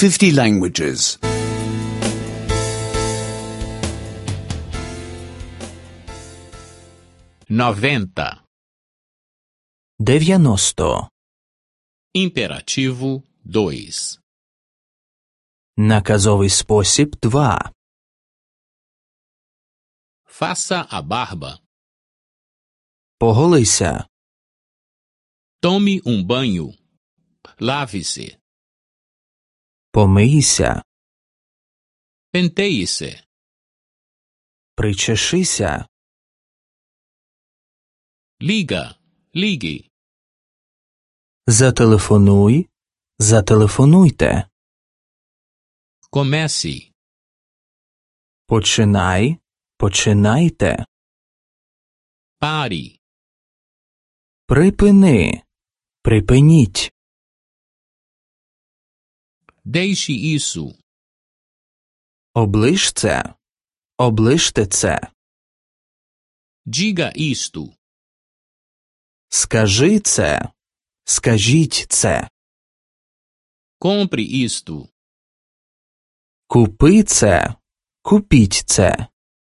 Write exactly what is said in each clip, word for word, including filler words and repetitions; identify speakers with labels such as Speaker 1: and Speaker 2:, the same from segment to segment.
Speaker 1: fifty languages.
Speaker 2: noventa.
Speaker 3: дев'яносто.
Speaker 2: Imperativo dois.
Speaker 3: Наказовий спосіб два.
Speaker 2: Faça a barba.
Speaker 3: Поголися.
Speaker 2: Tome um banho. Lave-se.
Speaker 3: Помийся.
Speaker 2: Penteie-se.
Speaker 3: Причешися.
Speaker 2: Liga. Ligue.
Speaker 3: Зателефонуй. Зателефонуйте.
Speaker 2: Comece.
Speaker 3: Починай. Починайте.
Speaker 2: Pare.
Speaker 3: Припини. Припиніть.
Speaker 2: Deixe isso.
Speaker 3: Оближ це. Оближте це.
Speaker 2: Diga isto.
Speaker 3: Скажи це. Скажіть це.
Speaker 2: Compre isto.
Speaker 3: Купи це. Купіть це.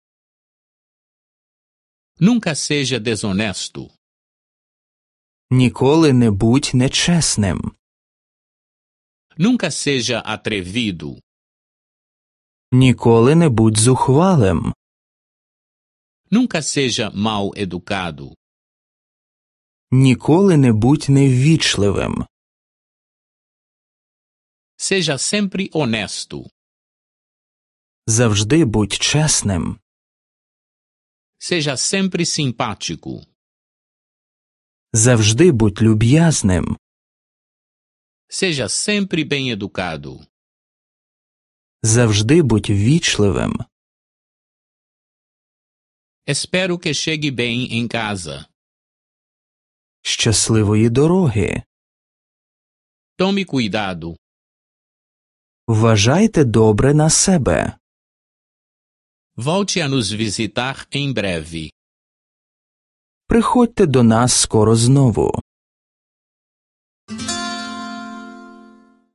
Speaker 2: Nunca seja desonesto.
Speaker 3: Ніколи не будь нечесним.
Speaker 2: Nunca seja atrevido.
Speaker 3: Ніколи не будь зухвалим.
Speaker 2: Nunca seja mal educado.
Speaker 3: Ніколи не будь неввічливим.
Speaker 2: Seja sempre honesto.
Speaker 3: Завжди будь чесним.
Speaker 2: Seja sempre simpático.
Speaker 3: Завжди будь люб'язним.
Speaker 2: Seja sempre bem-educado.
Speaker 3: Завжди будь ввічливим.
Speaker 2: Espero que chegue bem em casa.
Speaker 3: Щасливої дороги.
Speaker 2: Tome cuidado.
Speaker 3: Вважайте добре на себе.
Speaker 2: Volte a nos visitar em breve.
Speaker 3: Приходьте до нас скоро знову.